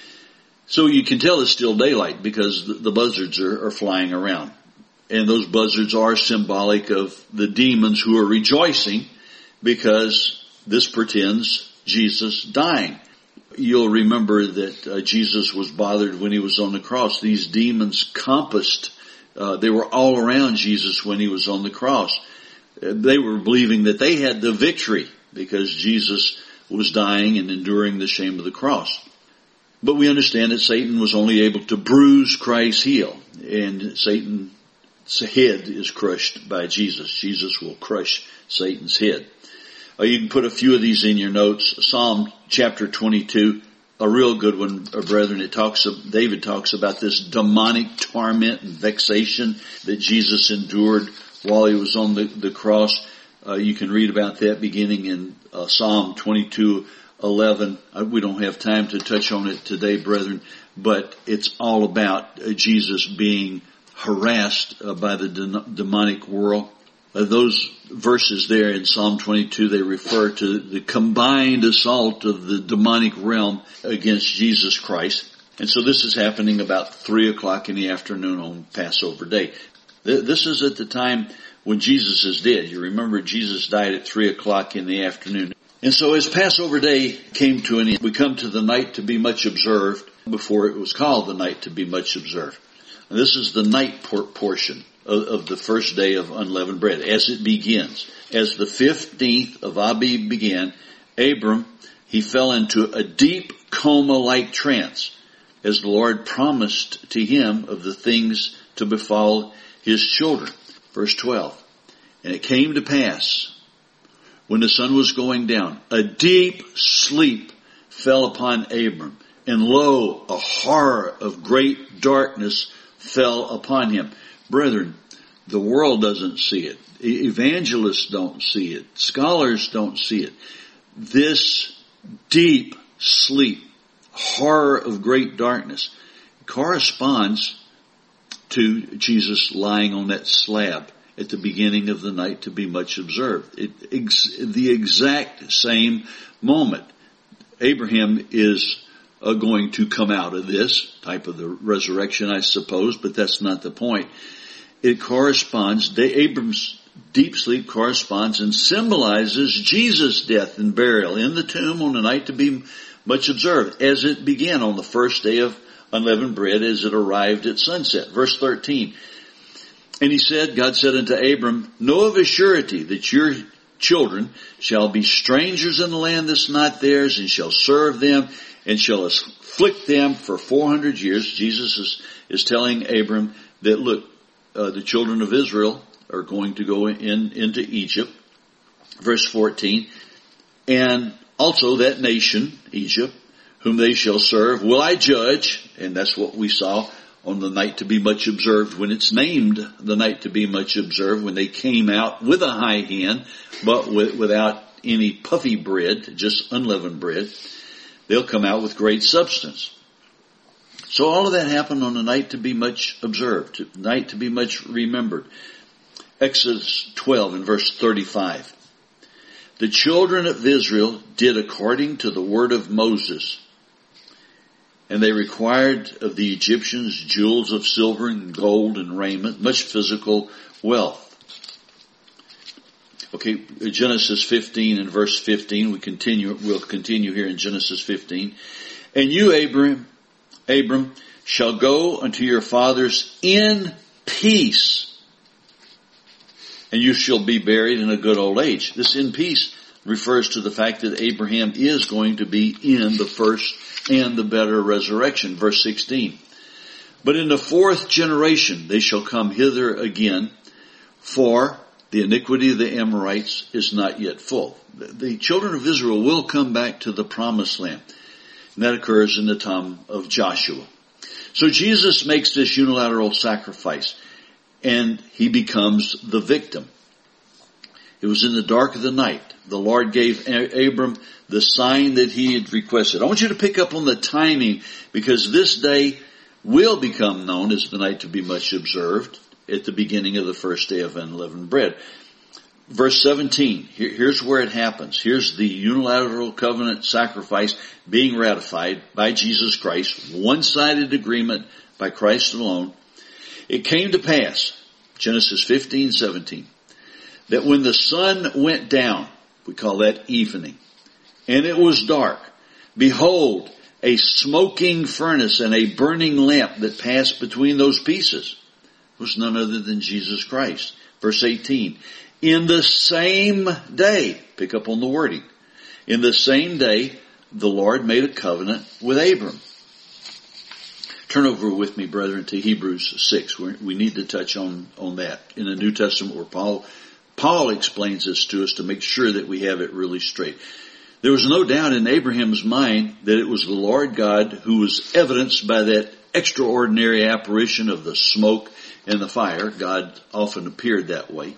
So you can tell it's still daylight because the buzzards are flying around. And those buzzards are symbolic of the demons who are rejoicing because this portends Jesus dying. You'll remember that Jesus was bothered when he was on the cross. These demons compassed, they were all around Jesus when he was on the cross. They were believing that they had the victory because Jesus was dying and enduring the shame of the cross. But we understand that Satan was only able to bruise Christ's heel, and Satan's head is crushed by Jesus. Jesus will crush Satan's head. You can put a few of these in your notes. Psalm chapter 22, a real good one, brethren. David talks about this demonic torment and vexation that Jesus endured while he was on the cross. You can read about that beginning in Psalm 22:11. We don't have time to touch on it today, brethren, but it's all about Jesus being harassed by the demonic world. Those verses there in Psalm 22, they refer to the combined assault of the demonic realm against Jesus Christ. And so this is happening about 3 o'clock in the afternoon on Passover day. This is at the time when Jesus is dead. You remember Jesus died at 3 o'clock in the afternoon. And so as Passover day came to an end, we come to the night to be much observed before it was called the night to be much observed. And this is the night portion of the first day of unleavened bread, as it begins. As the 15th of Abib began, Abram, he fell into a deep coma-like trance, as the Lord promised to him of the things to befall his children. Verse 12. And it came to pass, when the sun was going down, a deep sleep fell upon Abram, and lo, a horror of great darkness fell upon him. Brethren, the world doesn't see it. Evangelists don't see it. Scholars don't see it. This deep sleep, horror of great darkness, corresponds to Jesus lying on that slab at the beginning of the night to be much observed. The exact same moment. Abraham is going to come out of this type of the resurrection, I suppose, but that's not the point. It corresponds, Abram's deep sleep corresponds and symbolizes Jesus' death and burial in the tomb on the night to be much observed, as it began on the first day of unleavened bread, as it arrived at sunset. Verse 13. And he said, God said unto Abram, know of a surety that your children shall be strangers in the land that's not theirs, and shall serve them, and shall afflict them for 400 years. Jesus is telling Abram that, look, the children of Israel are going to go into Egypt. Verse 14. And also that nation, Egypt, whom they shall serve, will I judge. And that's what we saw on the night to be much observed, when it's named the night to be much observed, when they came out with a high hand, but without any puffy bread, just unleavened bread. They'll come out with great substance. So all of that happened on the night to be much observed, night to be much remembered. Exodus 12 and verse 35. The children of Israel did according to the word of Moses, and they required of the Egyptians jewels of silver and gold and raiment, much physical wealth. Okay, Genesis 15 and verse 15, we'll continue here in Genesis 15. And you, Abram, shall go unto your fathers in peace, and you shall be buried in a good old age. This in peace refers to the fact that Abraham is going to be in the first and the better resurrection. Verse 16. But in the fourth generation they shall come hither again, for the iniquity of the Amorites is not yet full. The children of Israel will come back to the promised land. And that occurs in the time of Joshua. So Jesus makes this unilateral sacrifice, and he becomes the victim. It was in the dark of the night. The Lord gave Abram the sign that he had requested. I want you to pick up on the timing, because this day will become known as the night to be much observed at the beginning of the first day of unleavened bread. Verse 17, here's where it happens. Here's the unilateral covenant sacrifice being ratified by Jesus Christ, one-sided agreement by Christ alone. It came to pass, Genesis 15:17, that when the sun went down, we call that evening, and it was dark, behold, a smoking furnace and a burning lamp that passed between those pieces. It was none other than Jesus Christ. Verse 18, in the same day, pick up on the wording, in the same day the Lord made a covenant with Abram. Turn over with me, brethren, to Hebrews 6. We need to touch on that in the New Testament, where Paul explains this to us to make sure that we have it really straight. There was no doubt in Abraham's mind that it was the Lord God who was evidenced by that extraordinary apparition of the smoke and the fire. God often appeared that way.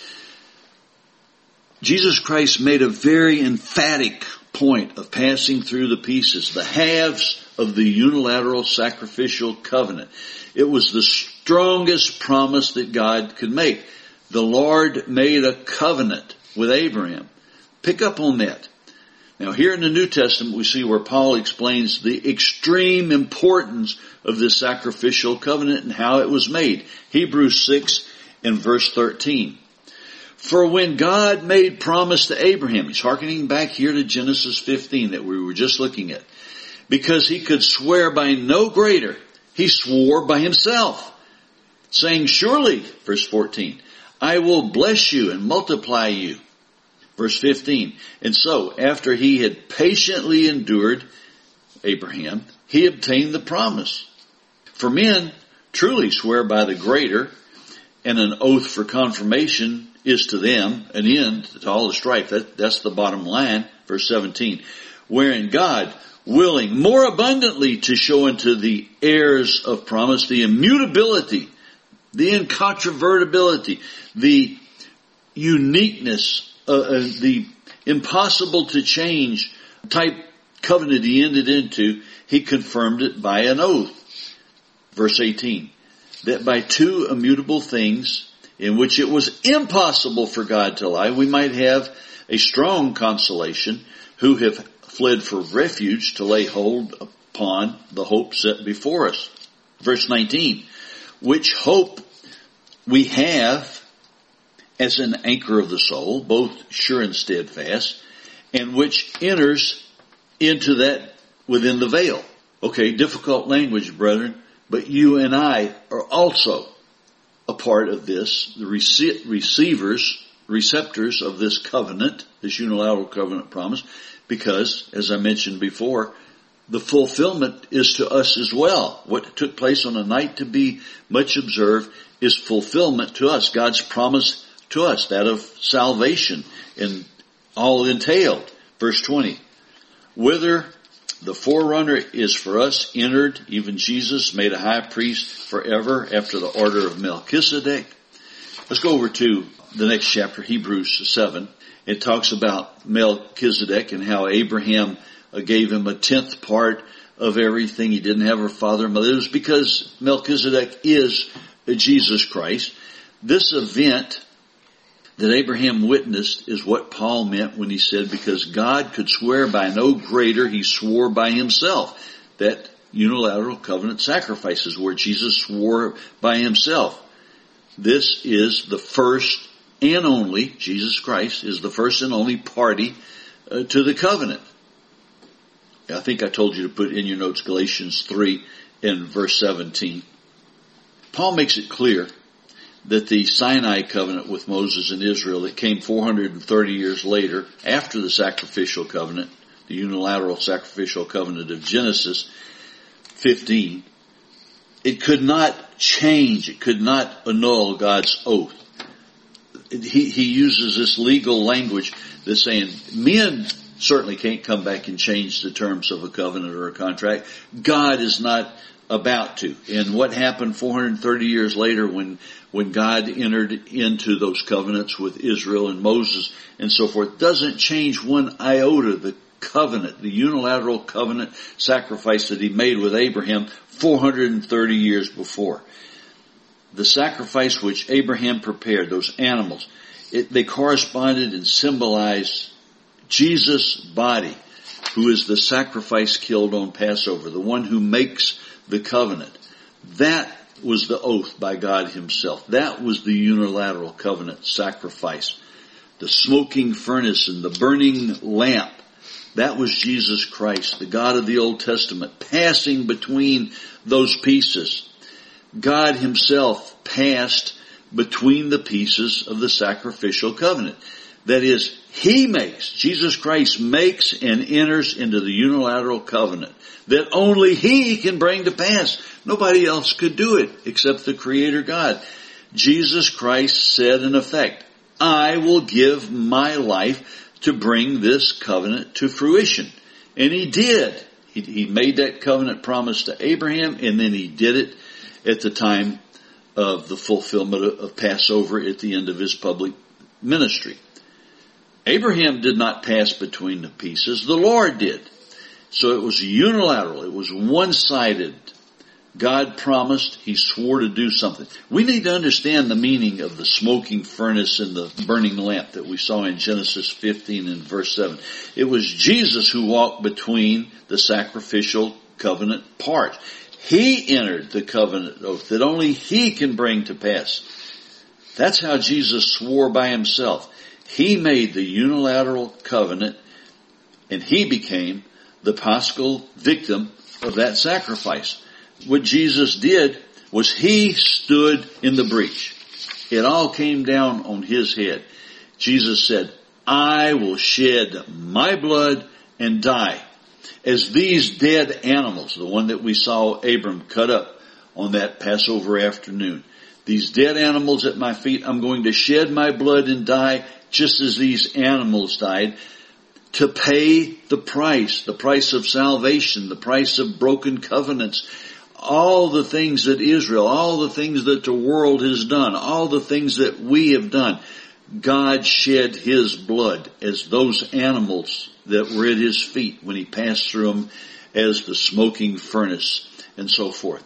Jesus Christ made a very emphatic point of passing through the pieces, the halves of the unilateral sacrificial covenant. It was the strongest promise that God could make. The Lord made a covenant with Abraham. Pick up on that. Now here in the New Testament we see where Paul explains the extreme importance of this sacrificial covenant and how it was made. Hebrews 6 and verse 13. For when God made promise to Abraham, he's hearkening back here to Genesis 15 that we were just looking at, because he could swear by no greater, he swore by himself, saying, surely, verse 14, I will bless you and multiply you. Verse 15, and so after he had patiently endured, Abraham, he obtained the promise. For men truly swear by the greater, and an oath for confirmation is to them an end to all the strife. That's the bottom line. Verse 17, wherein God, willing more abundantly to show unto the heirs of promise the immutability, the incontrovertibility, the uniqueness, the impossible to change type covenant he entered into, he confirmed it by an oath. Verse 18, that by two immutable things in which it was impossible for God to lie, we might have a strong consolation who have fled for refuge to lay hold upon the hope set before us. Verse 19, which hope we have as an anchor of the soul, both sure and steadfast, and which enters into that within the veil. Okay, difficult language, brethren, but you and I are also a part of this, the receptors of this covenant, this unilateral covenant promise, because, as I mentioned before, the fulfillment is to us as well. What took place on a night to be much observed is fulfillment to us. God's promise to us, that of salvation and all entailed. Verse 20, whither the forerunner is for us entered, even Jesus made a high priest forever after the order of Melchizedek. Let's go over to the next chapter, Hebrews 7. It talks about Melchizedek and how Abraham gave him a 10th part of everything. He didn't have a father and mother. It was because Melchizedek is Jesus Christ. This event that Abraham witnessed is what Paul meant when he said, because God could swear by no greater, he swore by himself. That unilateral covenant sacrifices where Jesus swore by himself. This is the first and only, Jesus Christ is the first and only party to the covenant. I think I told you to put in your notes Galatians 3 and verse 17. Paul makes it clear that the Sinai covenant with Moses and Israel that came 430 years later, after the sacrificial covenant, the unilateral sacrificial covenant of Genesis 15, it could not change, it could not annul God's oath. He uses this legal language that's saying men certainly can't come back and change the terms of a covenant or a contract. God is not about to. And what happened 430 years later when God entered into those covenants with Israel and Moses and so forth doesn't change one iota the covenant, the unilateral covenant sacrifice that he made with Abraham 430 years before. The sacrifice which Abraham prepared, those animals, they corresponded and symbolized Jesus' body, who is the sacrifice killed on Passover, the one who makes the covenant. That was the oath by God himself. That was the unilateral covenant sacrifice. The smoking furnace and the burning lamp, that was Jesus Christ, the God of the Old Testament, passing between those pieces. God himself passed between the pieces of the sacrificial covenant. That is, Jesus Christ makes and enters into the unilateral covenant that only he can bring to pass. Nobody else could do it except the Creator God. Jesus Christ said in effect, I will give my life to bring this covenant to fruition. And he did. He made that covenant promise to Abraham, and then he did it at the time of the fulfillment of Passover at the end of his public ministry. Abraham did not pass between the pieces. The Lord did. So it was unilateral. It was one-sided. God promised. He swore to do something. We need to understand the meaning of the smoking furnace and the burning lamp that we saw in Genesis 15 and verse 7. It was Jesus who walked between the sacrificial covenant parts. He entered the covenant oath that only he can bring to pass. That's how Jesus swore by himself. He made the unilateral covenant, and he became the paschal victim of that sacrifice. What Jesus did was he stood in the breach. It all came down on his head. Jesus said, I will shed my blood and die. As these dead animals, the one that we saw Abram cut up on that Passover afternoon, these dead animals at my feet, I'm going to shed my blood and die just as these animals died, to pay the price of salvation, the price of broken covenants, all the things that Israel, all the things that the world has done, all the things that we have done. God shed his blood as those animals that were at his feet when he passed through them as the smoking furnace and so forth.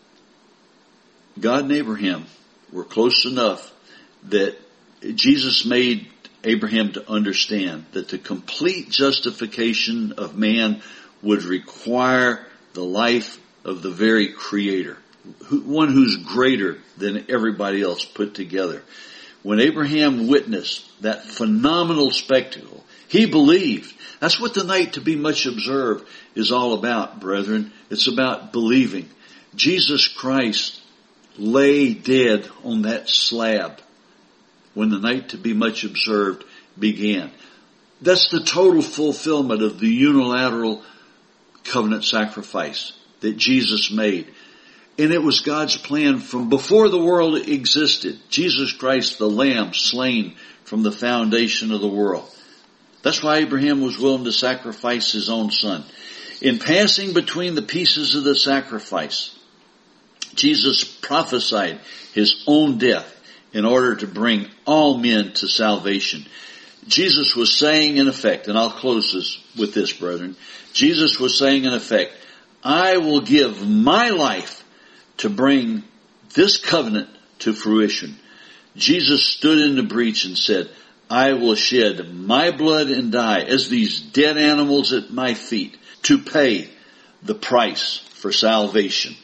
God and Abraham were close enough that Jesus made Abraham to understand that the complete justification of man would require the life of the very Creator, one who's greater than everybody else put together. When Abraham witnessed that phenomenal spectacle, he believed. That's what the night to be much observed is all about, brethren. It's about believing. Jesus Christ lay dead on that slab when the night to be much observed began. That's the total fulfillment of the unilateral covenant sacrifice that Jesus made. And it was God's plan from before the world existed. Jesus Christ, the Lamb, slain from the foundation of the world. That's why Abraham was willing to sacrifice his own son. In passing between the pieces of the sacrifice, Jesus prophesied his own death in order to bring all men to salvation. Jesus was saying in effect, and I'll close this with this, brethren. Jesus was saying in effect, I will give my life to bring this covenant to fruition. Jesus stood in the breach and said, I will shed my blood and die as these dead animals at my feet to pay the price for salvation.